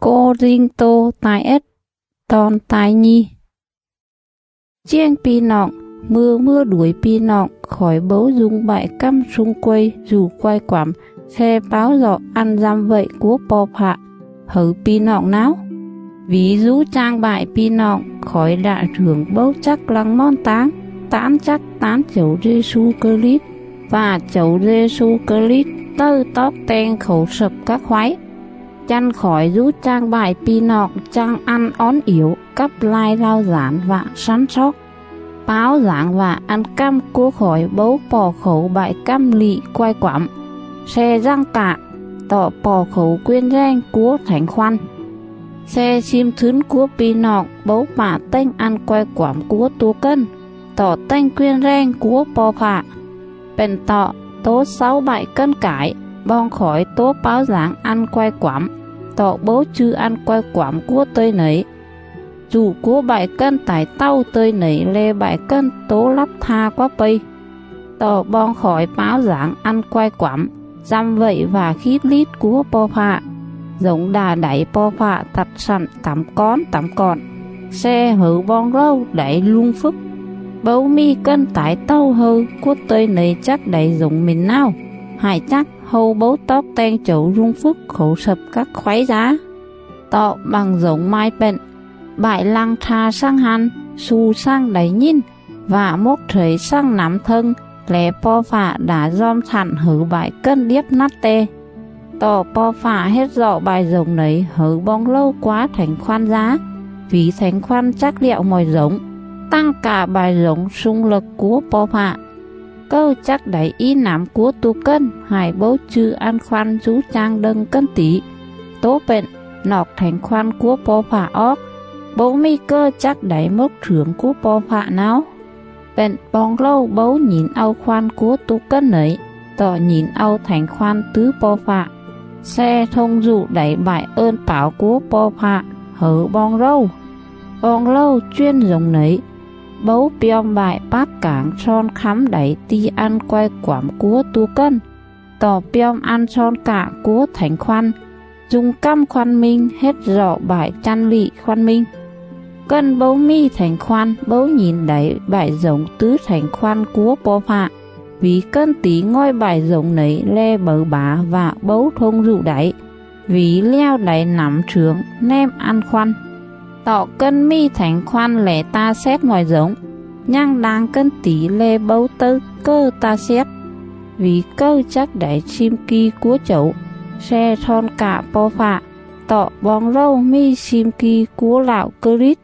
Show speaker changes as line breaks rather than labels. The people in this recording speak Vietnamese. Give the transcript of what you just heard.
cô riêng tô tai ết, ton tai nhi. Chiêng pi nọng, mưa đuổi pi nọng, khỏi bấu dung bại căm xung quay, dù quay quảm, xe báo dọ ăn giam vậy của bò hạ, hử pi nọng náo. Ví dụ trang bại pi nọng, khỏi đạ trưởng bấu chắc lăng mon tán chắc tán chấu Giê-xu cơ lít, và chấu Giê-xu cơ lít tơ tóc ten khẩu sập các khoái. Chăn khỏi rút trang bài pi nọng trang ăn ón yếu, cắp lai rau giản và sắn sóc. Báo giảng và ăn cam của khỏi bấu bò khẩu bại cam lị quay quảm. Xe răng tạ, tỏ bò khẩu quyên reng của thành khoan. Xe chim thướn của pi nọng bấu bả tênh ăn quay quảm của tố cân, tỏ tênh quyên reng của bò phạ. Bèn tọ tố 6 bại cân cải, bong khỏi tố báo giảng ăn quay quảm, tọ bố chư ăn quay quảm của tơi nấy. Dù của bại cân tải tao tơi nấy lê bại cân tố lắp tha quá bây. Tọ bong khỏi báo giảng ăn quay quảm, giam vậy và khít lít của bò phạ. Giống đà đẩy bò phạ thật sẵn tắm con. Xe hử bong râu đẩy lung phức. Bấu mi cân tải tao hơ của tơi nấy chắc đẩy giống mình nào. Hải chắc hâu bấu tóc ten chấu rung phức khẩu sập các khoái giá. Tọ bằng giống mai bệnh, bại lăng tha sang hàn, su sang đáy nhìn, và mốc thời sang nắm thân, lẽ bò phạ đã dòm thẳng hử bại cân điếp nát tê. Tọ bò phạ hết dọ bài giống nấy hử bong lâu quá thành khoan giá, vì thành khoan chắc liệu mòi giống, tăng cả bài giống sung lực của bò phạ. Câu chắc đáy ý nắm của tu cân, hải bố chư ăn khoan rú trang đâng cân tí. Tố bệnh, nọc thành khoan của bò phạ óc, bố mi cơ chắc đáy mốc trưởng của bò phạ nào. Bệnh bong lâu bố nhìn ao khoan của tu cân ấy, tỏ nhìn ao thành khoan tứ bò phạ. Xe thông dụ đáy bại ơn bảo của bò phạ, hở bong râu. Bong lâu chuyên giống nấy, bấu biom bại bát cảng son khắm đẩy ti ăn quay quảm của tu cân, tỏ biom ăn son cả của thành khoan, dùng căm khoan minh hết rõ bại chăn lị khoan minh. Cân bấu mi thành khoan bấu nhìn đẩy bại giống tứ thành khoan của bò phạ, vì cân tí ngôi bại giống nấy le bờ bá và bấu thông dụ đáy, vì leo đáy nắm trướng nem ăn khoan. Tọ cân mi thành khoan lẻ ta xét ngoài giống, nhang đang cân tí lê bấu tơ cơ ta xét, vì cơ chắc đáy chim kỳ của chậu, xe thon cả bò phạ, tọ bong râu mi chim kỳ của lão cơ rít.